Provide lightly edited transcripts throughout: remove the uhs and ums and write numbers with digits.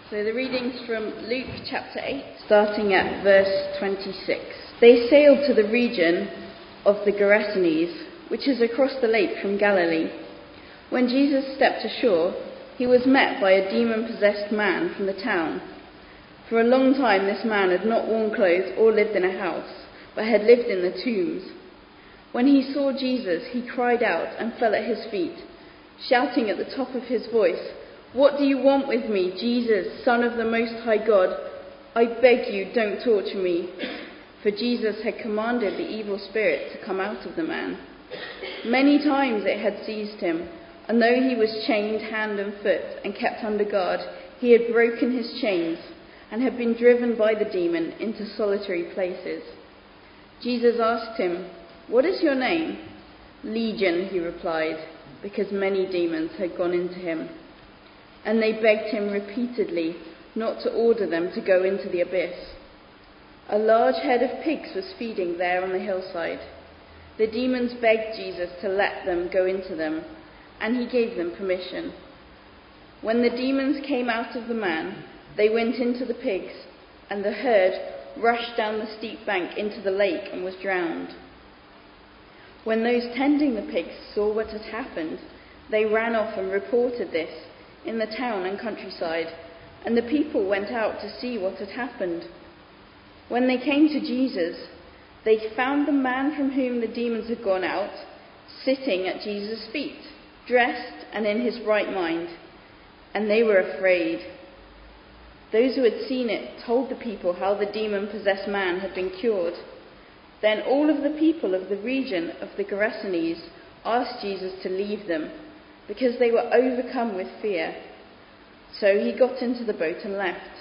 So the reading's from Luke chapter 8, starting at verse 26. They sailed to the region of the Gerasenes, which is across the lake from Galilee. When Jesus stepped ashore, he was met by a demon-possessed man from the town. For a long time this man had not worn clothes or lived in a house, but had lived in the tombs. When he saw Jesus, he cried out and fell at his feet, shouting at the top of his voice, "What do you want with me, Jesus, Son of the Most High God? I beg you, don't torture me." For Jesus had commanded the evil spirit to come out of the man. Many times it had seized him, and though he was chained hand and foot and kept under guard, he had broken his chains and had been driven by the demon into solitary places. Jesus asked him, "What is your name?" "Legion," he replied, because many demons had gone into him. And they begged him repeatedly not to order them to go into the abyss. A large herd of pigs was feeding there on the hillside. The demons begged Jesus to let them go into them, and he gave them permission. When the demons came out of the man, they went into the pigs, and the herd rushed down the steep bank into the lake and was drowned. When those tending the pigs saw what had happened, they ran off and reported this in the town and countryside, and the people went out to see what had happened. When they came to Jesus, they found the man from whom the demons had gone out sitting at Jesus' feet, dressed and in his right mind, and they were afraid. Those who had seen it told the people how the demon-possessed man had been cured. Then all of the people of the region of the Gerasenes asked Jesus to leave them, because they were overcome with fear. So he got into the boat and left.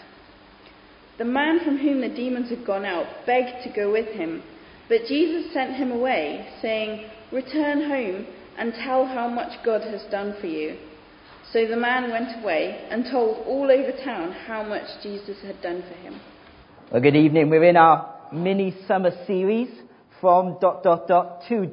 The man from whom the demons had gone out begged to go with him, but Jesus sent him away, saying, "Return home and tell how much God has done for you." So the man went away and told all over town how much Jesus had done for him. Well, good evening. We're in our mini summer series from ... to ...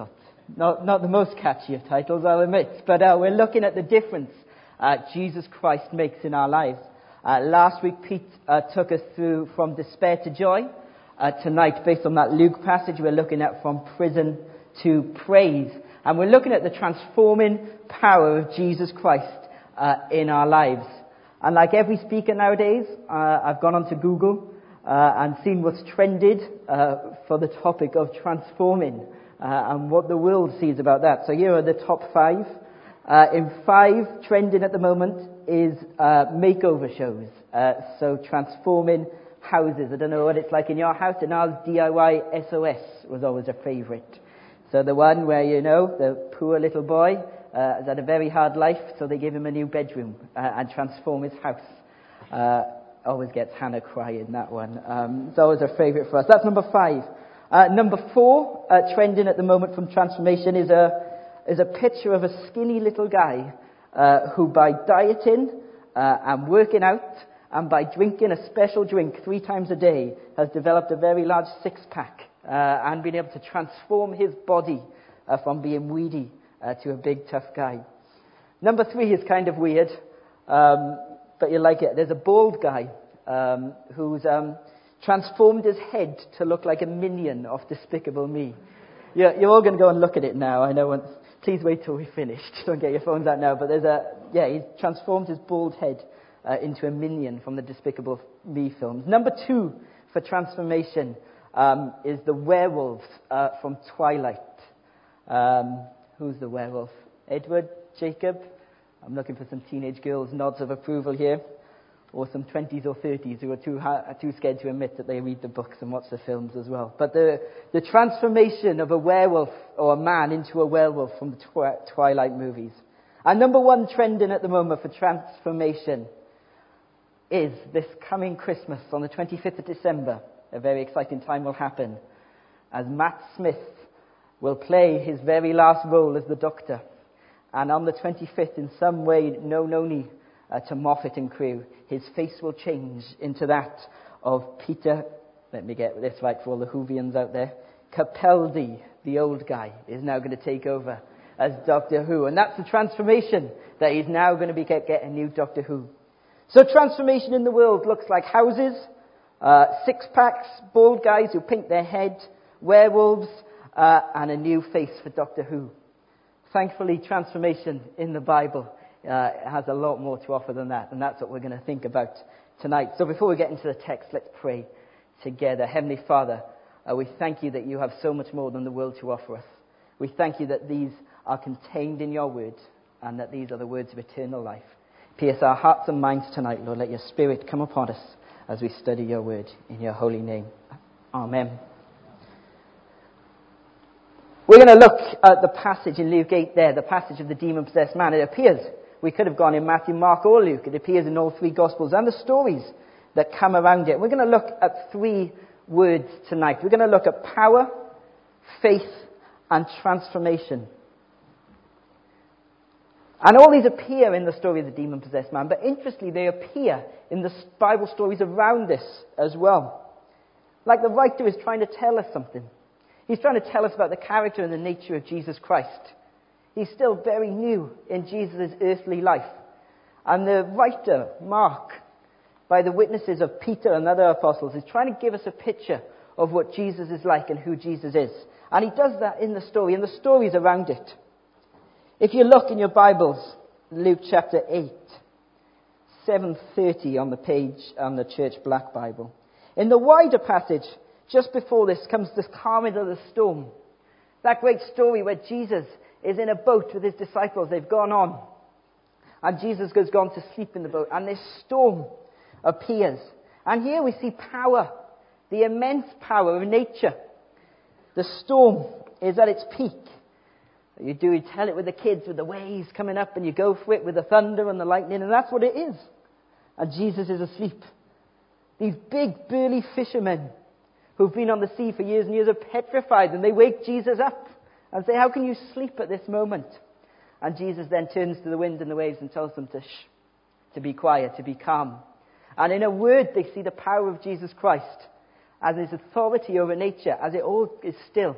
Not the most catchy of titles, I'll admit, but we're looking at the difference Jesus Christ makes in our lives. Last week, Pete took us through from despair to joy. Tonight, based on that Luke passage, we're looking at from prison to praise. And we're looking at the transforming power of Jesus Christ in our lives. And like every speaker nowadays, I've gone onto Google and seen what's trended for the topic of transforming and what the world sees about that. So here are the top 5. In 5, trending at the moment is makeover shows. So transforming houses. I don't know what it's like in your house. In ours, DIY SOS was always a favourite. So the one where, the poor little boy has had a very hard life, so they give him a new bedroom and transform his house. Always gets Hannah crying, that one. It's always a favourite for us. That's number 5. Number 4, trending at the moment from transformation is a picture of a skinny little guy who, by dieting and working out and by drinking a special drink 3 times a day, has developed a very large six-pack and been able to transform his body from being weedy to a big, tough guy. Number 3 is kind of weird, but you'll like it. There's a bald guy who's transformed his head to look like a minion of Despicable Me. You're all going to go and look at it now. I know. Please wait till we're finished. Don't get your phones out now. But he's transformed his bald head into a minion from the Despicable Me films. Number 2 for transformation is the werewolf from Twilight. Who's the werewolf? Edward? Jacob? I'm looking for some teenage girls' nods of approval here. Or some 20s or 30s who are too scared to admit that they read the books and watch the films as well. But the transformation of a werewolf or a man into a werewolf from the Twilight movies. And number 1 trending at the moment for transformation is this coming Christmas on the 25th of December. A very exciting time will happen as Matt Smith will play his very last role as the Doctor. And on the 25th, in some way known only to Moffat and crew, his face will change into that of Peter, let me get this right for all the Whovians out there, Capaldi, the old guy, is now going to take over as Doctor Who. And that's the transformation that he's now going to be getting new Doctor Who. So transformation in the world looks like houses, six-packs, bald guys who paint their head, werewolves, and a new face for Doctor Who. Thankfully, transformation in the Bible has a lot more to offer than that, and that's what we're going to think about tonight. So before we get into the text, let's pray together. Heavenly Father, we thank you that you have so much more than the world to offer us. We thank you that these are contained in your word, and that these are the words of eternal life. Pierce our hearts and minds tonight, Lord. Let your Spirit come upon us as we study your word in your holy name. Amen. We're going to look at the passage in Luke 8 there, the passage of the demon-possessed man. It appears, we could have gone in Matthew, Mark, or Luke. It appears in all three Gospels and the stories that come around it. We're going to look at three words tonight. We're going to look at power, faith, and transformation. And all these appear in the story of the demon-possessed man, but interestingly, they appear in the Bible stories around this as well. Like the writer is trying to tell us something. He's trying to tell us about the character and the nature of Jesus Christ. He's still very new in Jesus' earthly life. And the writer, Mark, by the witnesses of Peter and other apostles, is trying to give us a picture of what Jesus is like and who Jesus is. And he does that in the story, and the stories around it. If you look in your Bibles, Luke chapter 8, 730 on the page on the Church Black Bible. In the wider passage, just before this comes the calming of the storm. That great story where Jesus is in a boat with his disciples. They've gone on. And Jesus has gone to sleep in the boat. And this storm appears. And here we see power, the immense power of nature. The storm is at its peak. You tell it with the kids, with the waves coming up, and you go for it with the thunder and the lightning, and that's what it is. And Jesus is asleep. These big, burly fishermen who've been on the sea for years and years are petrified, and they wake Jesus up and say, how can you sleep at this moment? And Jesus then turns to the wind and the waves and tells them to be quiet, to be calm. And in a word, they see the power of Jesus Christ as his authority over nature, as it all is still.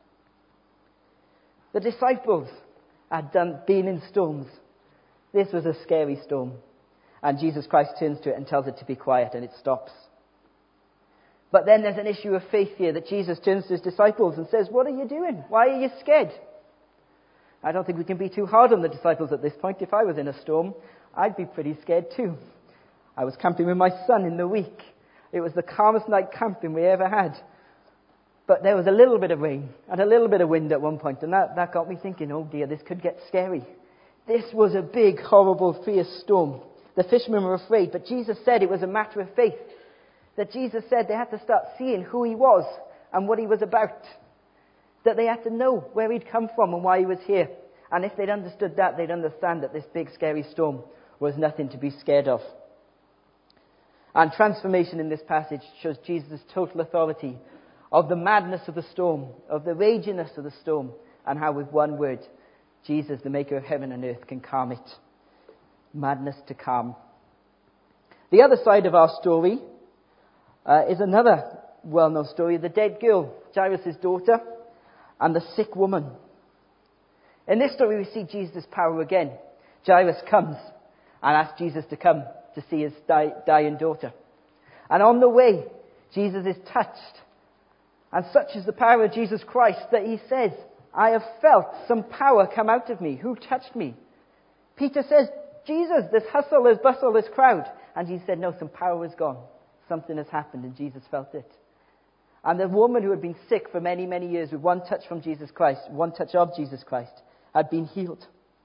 The disciples had been in storms. This was a scary storm. And Jesus Christ turns to it and tells it to be quiet, and it stops. But then there's an issue of faith here that Jesus turns to his disciples and says, what are you doing? Why are you scared? I don't think we can be too hard on the disciples at this point. If I was in a storm, I'd be pretty scared too. I was camping with my son in the week. It was the calmest night camping we ever had. But there was a little bit of rain and a little bit of wind at one point, and that got me thinking, oh dear, this could get scary. This was a big, horrible, fierce storm. The fishermen were afraid, but Jesus said it was a matter of faith. That Jesus said they had to start seeing who he was and what he was about. That they had to know where he'd come from and why he was here. And if they'd understood that, they'd understand that this big, scary storm was nothing to be scared of. And transformation in this passage shows Jesus' total authority of the madness of the storm, of the raginess of the storm, and how with one word, Jesus, the maker of heaven and earth, can calm it. Madness to calm. The other side of our story is another well-known story of the dead girl, Jairus' daughter, and the sick woman. In this story, we see Jesus' power again. Jairus comes and asks Jesus to come to see his dying daughter. And on the way, Jesus is touched. And such is the power of Jesus Christ that he says, I have felt some power come out of me. Who touched me? Peter says, Jesus, there's hustle, there's bustle, there's crowd. And Jesus said, no, some power has gone. Something has happened, and Jesus felt it. And the woman who had been sick for many, many years with one touch from Jesus Christ, one touch of Jesus Christ, had been healed.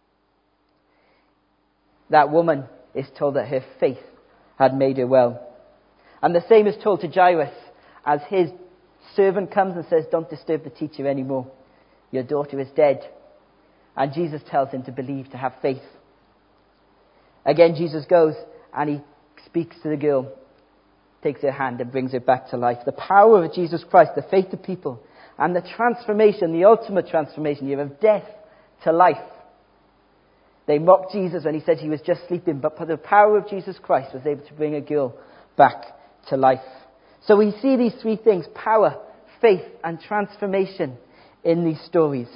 That woman is told that her faith had made her well. And the same is told to Jairus as his servant comes and says, don't disturb the teacher anymore. Your daughter is dead. And Jesus tells him to believe, to have faith. Again, Jesus goes and he speaks to the girl, takes her hand and brings her back to life. The power of Jesus Christ, the faith of people, and the transformation, the ultimate transformation here of death to life. They mocked Jesus when he said he was just sleeping, but the power of Jesus Christ was able to bring a girl back to life. So we see these three things, power, faith, and transformation in these stories.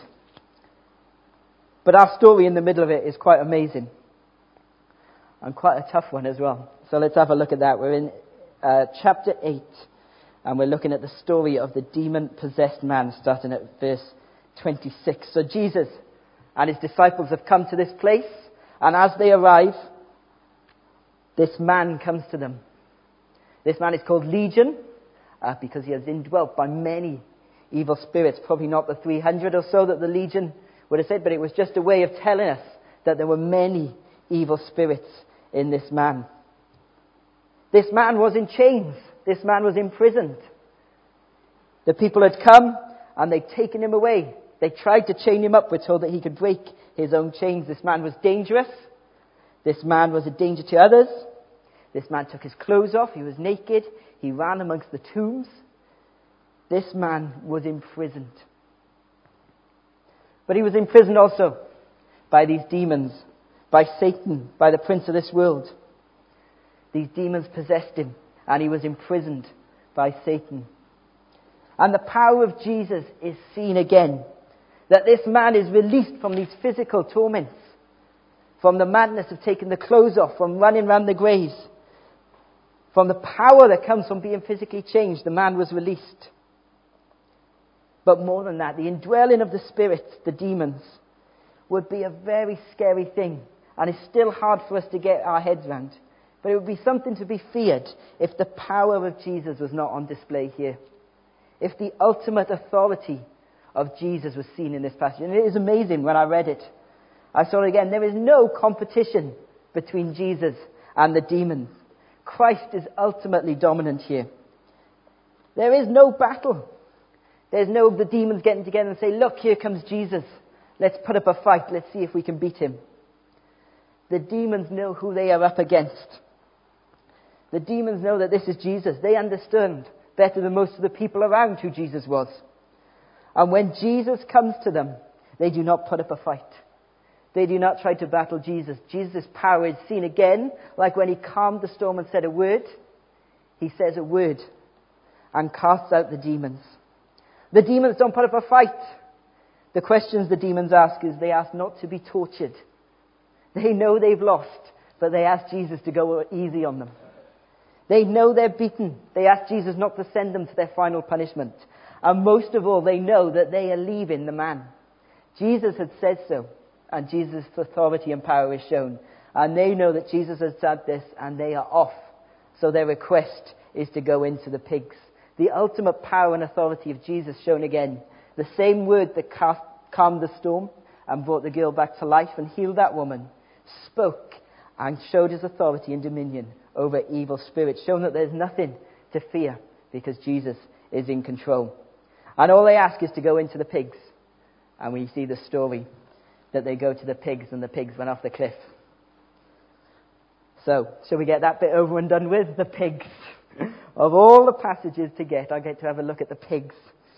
But our story in the middle of it is quite amazing. And quite a tough one as well. So let's have a look at that. We're in chapter 8, and we're looking at the story of the demon-possessed man, starting at verse 26. So Jesus and his disciples have come to this place, and as they arrive, this man comes to them. This man is called Legion, because he is indwelt by many evil spirits. Probably not the 300 or so that the Legion would have said, but it was just a way of telling us that there were many evil spirits in this man. This man was in chains. This man was imprisoned. The people had come and they'd taken him away. They tried to chain him up. We're told that he could break his own chains. This man was dangerous. This man was a danger to others. This man took his clothes off. He was naked. He ran amongst the tombs. This man was imprisoned. But he was imprisoned also by these demons, by Satan, by the prince of this world. These demons possessed him, and he was imprisoned by Satan. And the power of Jesus is seen again. That this man is released from these physical torments, from the madness of taking the clothes off, from running around the graves, from the power that comes from being physically changed. The man was released. But more than that, the indwelling of the spirits, the demons, would be a very scary thing. And it's still hard for us to get our heads around. But it would be something to be feared if the power of Jesus was not on display here. If the ultimate authority of Jesus was seen in this passage. And it is amazing when I read it. I saw it again. There is no competition between Jesus and the demons. Christ is ultimately dominant here. There is no battle. There's no the demons getting together and say, look, here comes Jesus. Let's put up a fight. Let's see if we can beat him. The demons know who they are up against. The demons know that this is Jesus. They understand better than most of the people around who Jesus was. And when Jesus comes to them, they do not put up a fight. They do not try to battle Jesus. Jesus' power is seen again, like when he calmed the storm and said a word. He says a word and casts out the demons. The demons don't put up a fight. The questions the demons ask is they ask not to be tortured. They know they've lost, but they ask Jesus to go easy on them. They know they're beaten. They ask Jesus not to send them to their final punishment. And most of all, they know that they are leaving the man. Jesus had said so, and Jesus' authority and power is shown. And they know that Jesus has said this, and they are off. So their request is to go into the pigs. The ultimate power and authority of Jesus shown again. The same word that calmed the storm and brought the girl back to life and healed that woman, spoke and showed his authority and dominion over evil spirits, showing that there's nothing to fear because Jesus is in control. And all they ask is to go into the pigs. And we see the story that they go to the pigs and the pigs went off the cliff. So, shall we get that bit over and done with? The pigs. Of all the passages to get, I get to have a look at the pigs.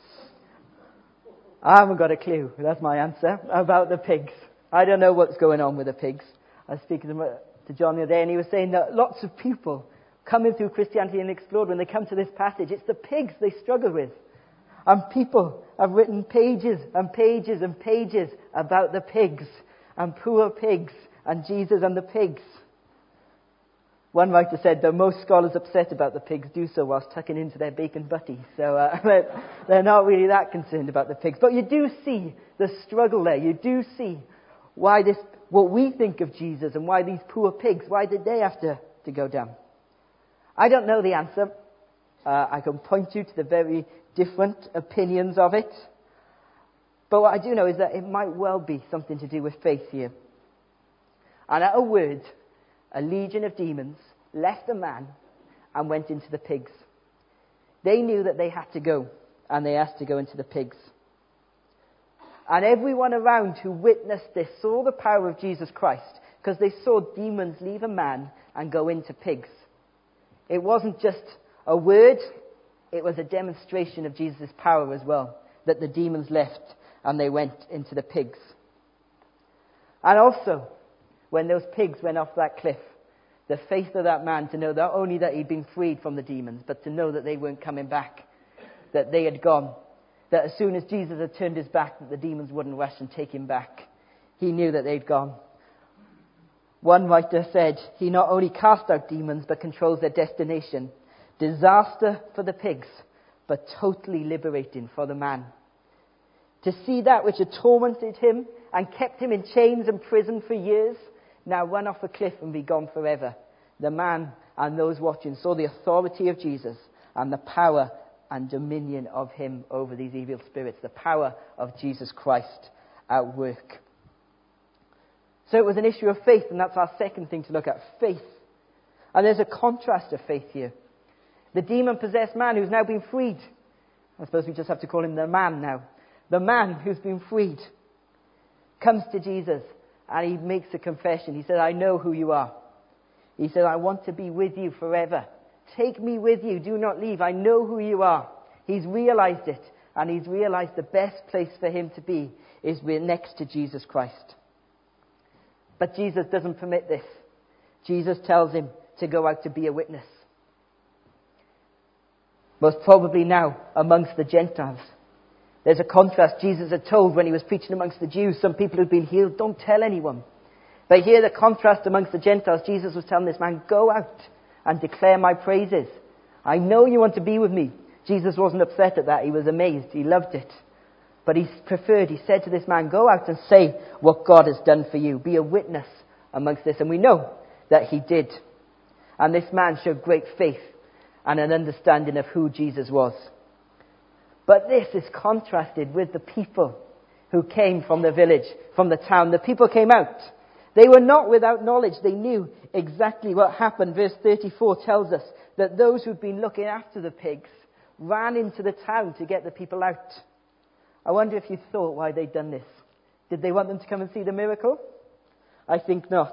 I haven't got a clue. That's my answer about the pigs. I don't know what's going on with the pigs. I was speaking to John the other day, and he was saying that lots of people coming through Christianity Unexplored, when they come to this passage, it's the pigs they struggle with. And people have written pages and pages and pages about the pigs and poor pigs and Jesus and the pigs. One writer said that most scholars upset about the pigs do so whilst tucking into their bacon butty. So they're not really that concerned about the pigs. But you do see the struggle there. You do see why what we think of Jesus and why these poor pigs, why did they have to go down? I don't know the answer. I can point you to the very different opinions of it. But what I do know is that it might well be something to do with faith here. And at a word, a legion of demons left the man and went into the pigs. They knew that they had to go, and they asked to go into the pigs. And everyone around who witnessed this saw the power of Jesus Christ, because they saw demons leave a man and go into pigs. It wasn't just a word, it was a demonstration of Jesus' power as well, that the demons left and they went into the pigs. And also, when those pigs went off that cliff, the faith of that man to know not only that he'd been freed from the demons, but to know that they weren't coming back, that they had gone, that as soon as Jesus had turned his back, that the demons wouldn't rush and take him back. He knew that they'd gone. One writer said, he not only cast out demons, but controls their destination. Disaster for the pigs, but totally liberating for the man. To see that which had tormented him and kept him in chains and prison for years, now run off a cliff and be gone forever. The man and those watching saw the authority of Jesus and the power and dominion of him over these evil spirits, the power of Jesus Christ at work. So it was an issue of faith, and that's our second thing to look at, faith. And there's a contrast of faith here. The demon-possessed man who's now been freed. I suppose we just have to call him the man now. The man who's been freed comes to Jesus and he makes a confession. He said, I know who you are. He said, I want to be with you forever. Take me with you. Do not leave. I know who you are. He's realized it, and he's realized the best place for him to be is next to Jesus Christ. But Jesus doesn't permit this. Jesus tells him to go out to be a witness. Most probably now amongst the Gentiles. There's a contrast. Jesus had told when he was preaching amongst the Jews, some people who'd been healed, don't tell anyone. But here the contrast amongst the Gentiles, Jesus was telling this man, go out and declare my praises. I know you want to be with me. Jesus wasn't upset at that. He was amazed. He loved it. But he said to this man, go out and say what God has done for you. Be a witness amongst this. And we know that he did. And this man showed great faith and an understanding of who Jesus was. But this is contrasted with the people who came from the village, from the town. The people came out. They were not without knowledge. They knew exactly what happened. Verse 34 tells us that those who'd been looking after the pigs ran into the town to get the people out. I wonder if you thought why they'd done this. Did they want them to come and see the miracle? I think not.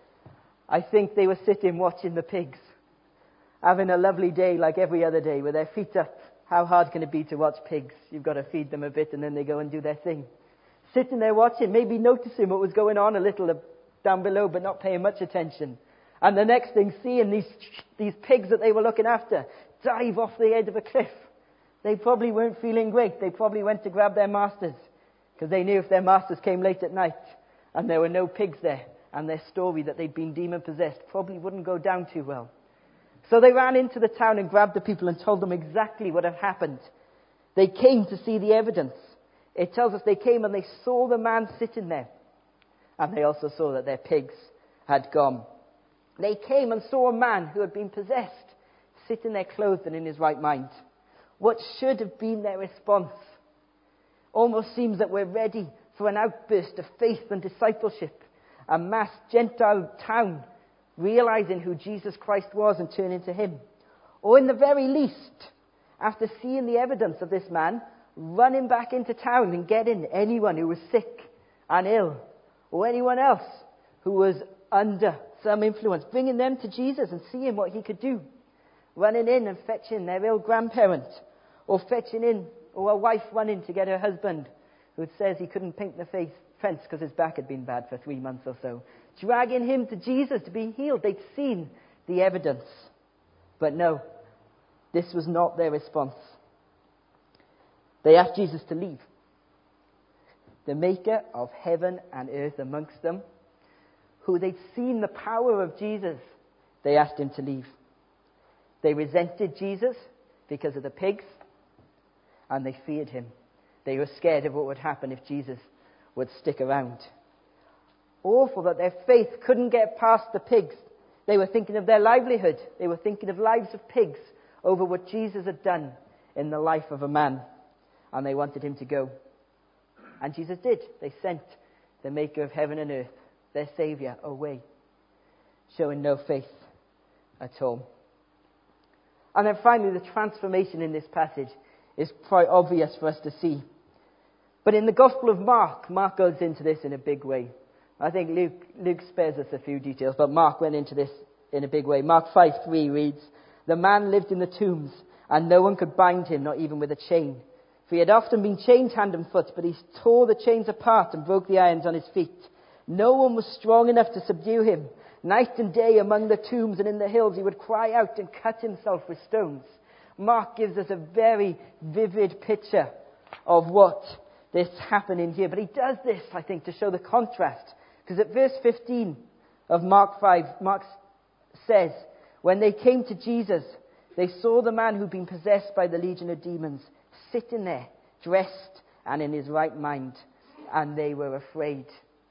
I think they were sitting watching the pigs, having a lovely day like every other day with their feet up. How hard can it be to watch pigs? You've got to feed them a bit and then they go and do their thing. Sitting there watching, maybe noticing what was going on a little down below, but not paying much attention. And the next thing, seeing these pigs that they were looking after dive off the edge of a cliff. They probably weren't feeling great. They probably went to grab their masters, because they knew if their masters came late at night and there were no pigs there, and their story that they'd been demon-possessed probably wouldn't go down too well. So they ran into the town and grabbed the people and told them exactly what had happened. They came to see the evidence. It tells us they came and they saw the man sitting there. And they also saw that their pigs had gone. They came and saw a man who had been possessed, sitting there clothed and in his right mind. What should have been their response? Almost seems that we're ready for an outburst of faith and discipleship. A mass Gentile town realizing who Jesus Christ was and turning to him. Or in the very least, after seeing the evidence of this man, running back into town and getting anyone who was sick and ill, or anyone else who was under some influence, bringing them to Jesus and seeing what he could do. Running in and fetching their ill grandparent, or fetching in, or a wife running to get her husband, who says he couldn't paint the fence because his back had been bad for 3 months or so. Dragging him to Jesus to be healed. They'd seen the evidence. But no, this was not their response. They asked Jesus to leave. The maker of heaven and earth amongst them, who they'd seen the power of Jesus, they asked him to leave. They resented Jesus because of the pigs, and they feared him. They were scared of what would happen if Jesus would stick around. Awful that their faith couldn't get past the pigs. They were thinking of their livelihood. They were thinking of lives of pigs over what Jesus had done in the life of a man. And they wanted him to go. And Jesus did. They sent the maker of heaven and earth, their Saviour, away, showing no faith at all. And then finally, the transformation in this passage is quite obvious for us to see. But in the Gospel of Mark goes into this in a big way. I think Luke spares us a few details, but Mark went into this in a big way. Mark 5:3 reads, "The man lived in the tombs, and no one could bind him, not even with a chain. For he had often been chained hand and foot, but he tore the chains apart and broke the irons on his feet. No one was strong enough to subdue him. Night and day among the tombs and in the hills he would cry out and cut himself with stones." Mark gives us a very vivid picture of what this happening here. But he does this, I think, to show the contrast. Because at verse 15 of Mark 5, Mark says, when they came to Jesus, they saw the man who'd been possessed by the legion of demons sitting there, dressed and in his right mind, and they were afraid.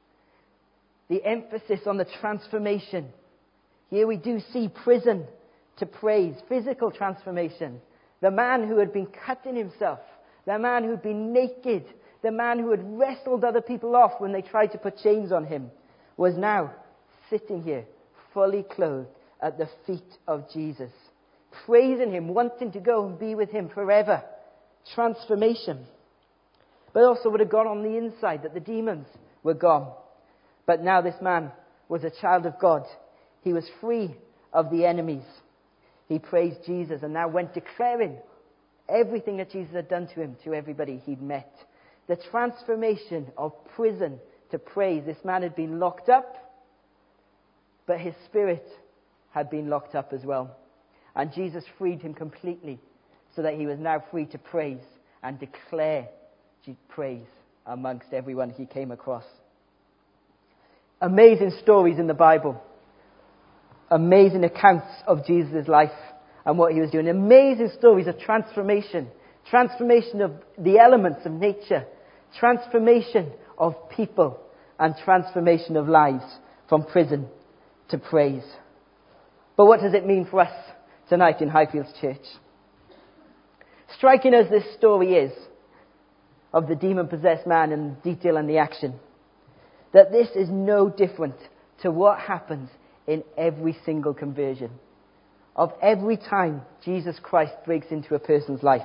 The emphasis on the transformation. Here we do see prison to praise, physical transformation. The man who had been cutting himself, the man who had been naked, the man who had wrestled other people off when they tried to put chains on him, was now sitting here, fully clothed at the feet of Jesus, praising him, wanting to go and be with him forever. Transformation. But also would have gone on the inside, that the demons were gone. But now this man was a child of God. He was free of the enemies. He praised Jesus and now went declaring everything that Jesus had done to him to everybody he'd met. The transformation of prison to praise. This man had been locked up, but his spirit had been locked up as well. And Jesus freed him completely so that he was now free to praise and declare praise amongst everyone he came across. Amazing stories in the Bible. Amazing accounts of Jesus' life and what he was doing. Amazing stories of transformation. Transformation of the elements of nature. Transformation of people. And transformation of lives from prison to praise. But what does it mean for us tonight in Highfields Church? Striking as this story is of the demon-possessed man and the detail and the action, that this is no different to what happens in every single conversion. Of every time Jesus Christ breaks into a person's life.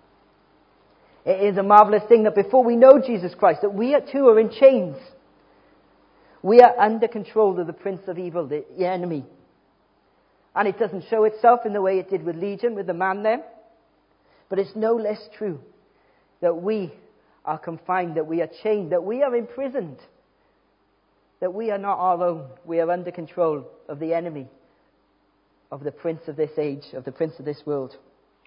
It is a marvelous thing that before we know Jesus Christ, that we too are in chains. We are under control of the prince of evil, the enemy. And it doesn't show itself in the way it did with Legion, with the man there. But it's no less true that we are confined, that we are chained, that we are imprisoned. That we are not our own. We are under control of the enemy, of the prince of this age, of the prince of this world.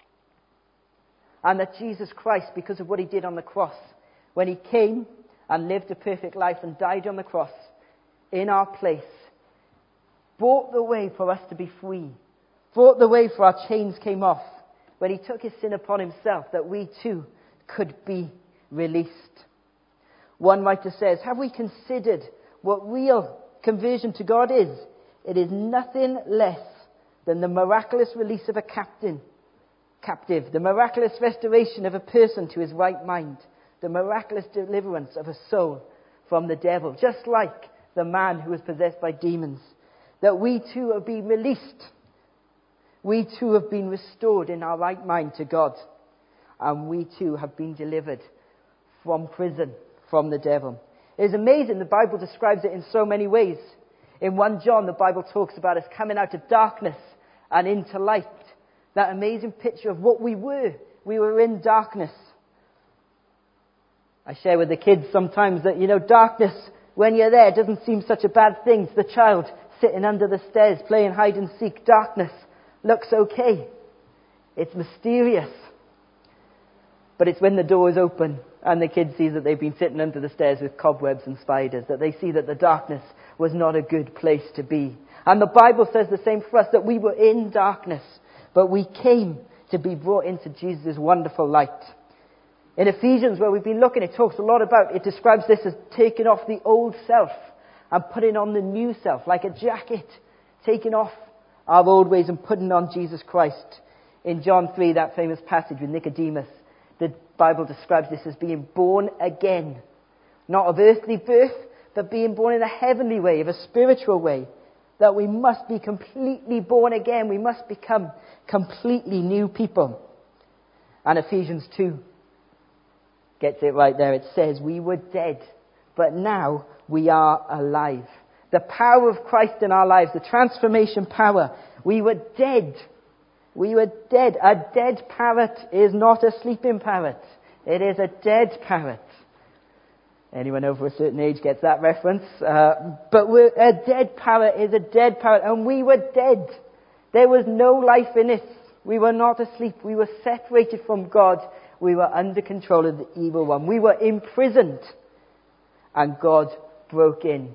And that Jesus Christ, because of what he did on the cross, when he came and lived a perfect life and died on the cross in our place, brought the way for us to be free, brought the way for our chains came off, when he took his sin upon himself, that we too could be released. One writer says, have we considered what real conversion to God is? It is nothing less than the miraculous release of a captive, the miraculous restoration of a person to his right mind, the miraculous deliverance of a soul from the devil, just like the man who was possessed by demons. That we too have been released. We too have been restored in our right mind to God. And we too have been delivered from prison, from the devil. It is amazing. The Bible describes it in so many ways. In 1 John, the Bible talks about us coming out of darkness and into light. That amazing picture of what we were. We were in darkness. I share with the kids sometimes that, darkness, when you're there, doesn't seem such a bad thing to the child sitting under the stairs playing hide and seek. Darkness looks okay. It's mysterious. But it's when the door is open and the kid sees that they've been sitting under the stairs with cobwebs and spiders, that they see that the darkness was not a good place to be. And the Bible says the same for us, that we were in darkness, but we came to be brought into Jesus' wonderful light. In Ephesians, where we've been looking, it talks a lot about, it describes this as taking off the old self and putting on the new self, like a jacket, taking off our old ways and putting on Jesus Christ. In John 3, that famous passage with Nicodemus, the Bible describes this as being born again. Not of earthly birth, but being born in a heavenly way, of a spiritual way. That we must be completely born again. We must become completely new people. And Ephesians 2 gets it right there. It says, we were dead, but now we are alive. The power of Christ in our lives, the transformation power. We were dead. We were dead. A dead parrot is not a sleeping parrot. It is a dead parrot. Anyone over a certain age gets that reference. But a dead parrot is a dead parrot. And we were dead. There was no life in us. We were not asleep. We were separated from God. We were under control of the evil one. We were imprisoned. And God broke in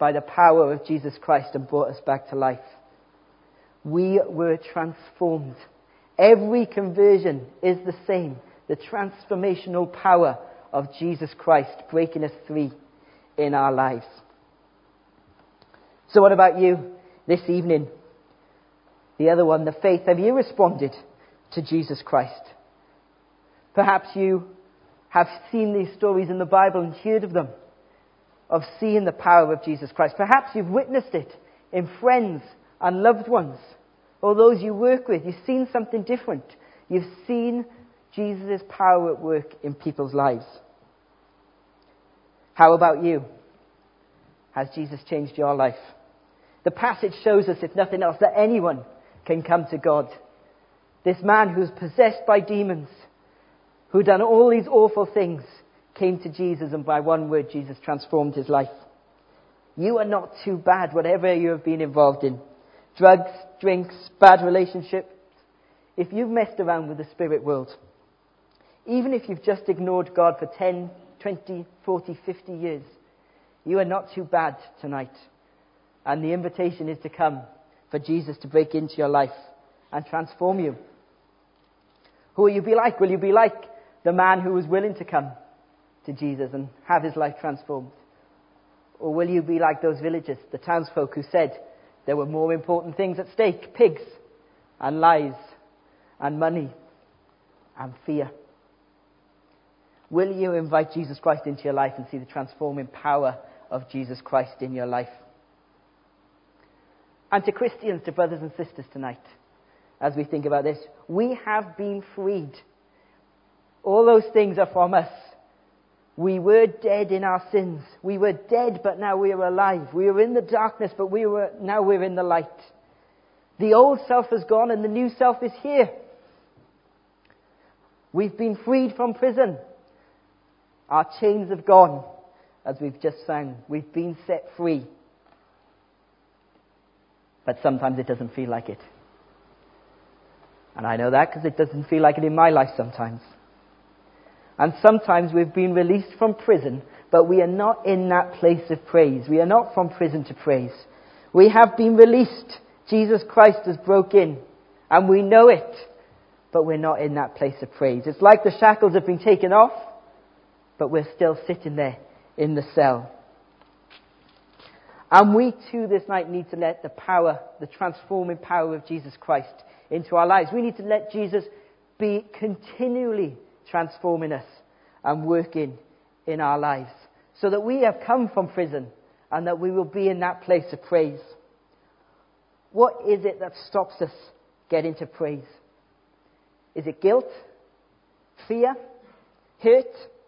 by the power of Jesus Christ and brought us back to life. We were transformed. Every conversion is the same. The transformational power of Jesus Christ breaking us free in our lives. So what about you this evening? The other one, the faith. Have you responded to Jesus Christ? Perhaps you have seen these stories in the Bible and heard of them, of seeing the power of Jesus Christ. Perhaps you've witnessed it in friends and loved ones, or those you work with. You've seen something different. You've seen Jesus' power at work in people's lives. How about you? Has Jesus changed your life? The passage shows us, if nothing else, that anyone can come to God. This man who's possessed by demons, who done all these awful things, came to Jesus, and by one word, Jesus transformed his life. You are not too bad, whatever you have been involved in. Drugs, drinks, bad relationships. If you've messed around with the spirit world, even if you've just ignored God for 10, 20, 40, 50 years, you are not too bad tonight. And the invitation is to come for Jesus to break into your life and transform you. Who will you be like? Will you be like the man who was willing to come to Jesus and have his life transformed? Or will you be like those villagers, the townsfolk, who said there were more important things at stake: pigs and lies and money and fear? Will you invite Jesus Christ into your life and see the transforming power of Jesus Christ in your life? And to Christians, to brothers and sisters tonight, as we think about this, we have been freed. All those things are from us. We were dead in our sins. We were dead, but now we are alive. We were in the darkness, but now we're in the light. The old self is gone and the new self is here. We've been freed from prison. Our chains have gone, as we've just sang. We've been set free. But sometimes it doesn't feel like it. And I know that because it doesn't feel like it in my life sometimes. And sometimes we've been released from prison, but we are not in that place of praise. We are not from prison to praise. We have been released. Jesus Christ has broke in, and we know it, but we're not in that place of praise. It's like the shackles have been taken off, but we're still sitting there in the cell. And we too this night need to let the power, the transforming power of Jesus Christ into our lives. We need to let Jesus be continually transforming us and working in our lives, so that we have come from prison and that we will be in that place of praise. What is it that stops us getting to praise? Is it guilt? Fear? Hurt?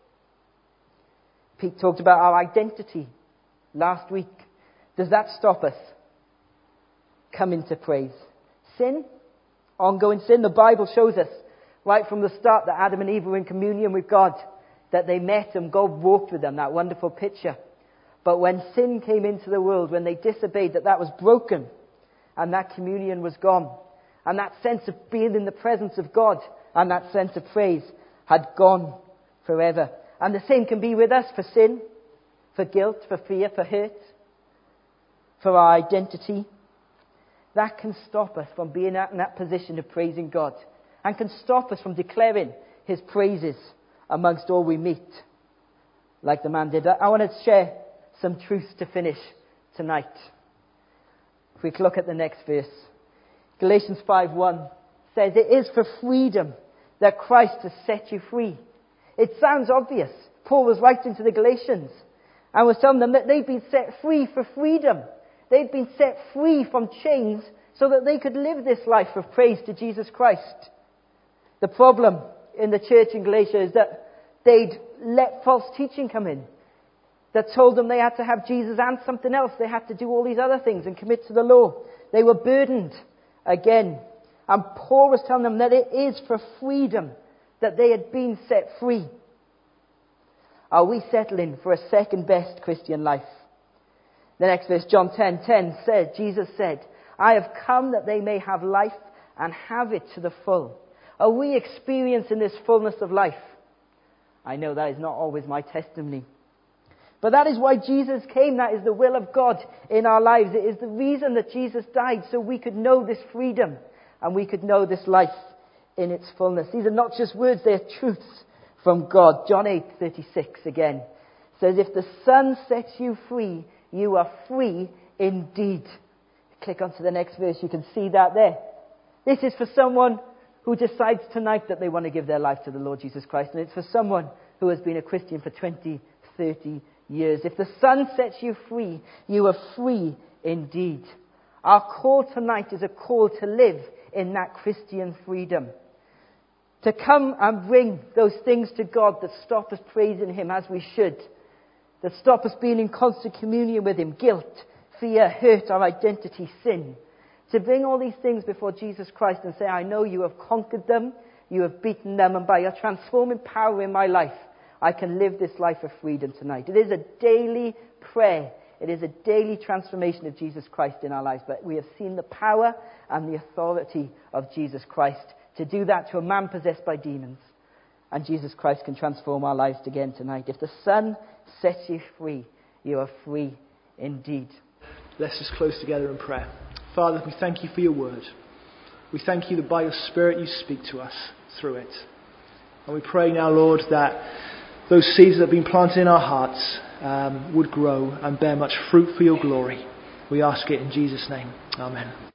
Pete talked about our identity last week. Does that stop us coming to praise? Sin? Ongoing sin? The Bible shows us right from the start that Adam and Eve were in communion with God, that they met and God walked with them, that wonderful picture. But when sin came into the world, when they disobeyed, that was broken and that communion was gone. And that sense of being in the presence of God and that sense of praise had gone forever. And the same can be with us for sin, for guilt, for fear, for hurt, for our identity. That can stop us from being in that position of praising God, and can stop us from declaring his praises amongst all we meet, like the man did. I want to share some truths to finish tonight. If we look at the next verse, Galatians 5:1 says, "It is for freedom that Christ has set you free." It sounds obvious. Paul was writing to the Galatians and was telling them that they'd been set free for freedom. They'd been set free from chains so that they could live this life of praise to Jesus Christ. The problem in the church in Galatia is that they'd let false teaching come in that told them they had to have Jesus and something else. They had to do all these other things and commit to the law. They were burdened again. And Paul was telling them that it is for freedom that they had been set free. Are we settling for a second best Christian life? The next verse, John 10:10 said, Jesus said, "I have come that they may have life and have it to the full." Are we experiencing this fullness of life? I know that is not always my testimony. But that is why Jesus came. That is the will of God in our lives. It is the reason that Jesus died, so we could know this freedom and we could know this life in its fullness. These are not just words, they are truths from God. John 8:36 again says, if the Son sets you free, you are free indeed. Click onto the next verse, you can see that there. This is for someone who decides tonight that they want to give their life to the Lord Jesus Christ. And it's for someone who has been a Christian for 20, 30 years. If the Son sets you free, you are free indeed. Our call tonight is a call to live in that Christian freedom. To come and bring those things to God that stop us praising Him as we should. That stop us being in constant communion with Him. Guilt, fear, hurt, our identity, sin. To bring all these things before Jesus Christ and say, I know you have conquered them, you have beaten them, and by your transforming power in my life, I can live this life of freedom tonight. It is a daily prayer. It is a daily transformation of Jesus Christ in our lives. But we have seen the power and the authority of Jesus Christ to do that to a man possessed by demons. And Jesus Christ can transform our lives again tonight. If the Son sets you free, you are free indeed. Let's just close together in prayer. Father, we thank you for your word. We thank you that by your Spirit you speak to us through it. And we pray now, Lord, that those seeds that have been planted in our hearts would grow and bear much fruit for your glory. We ask it in Jesus' name. Amen.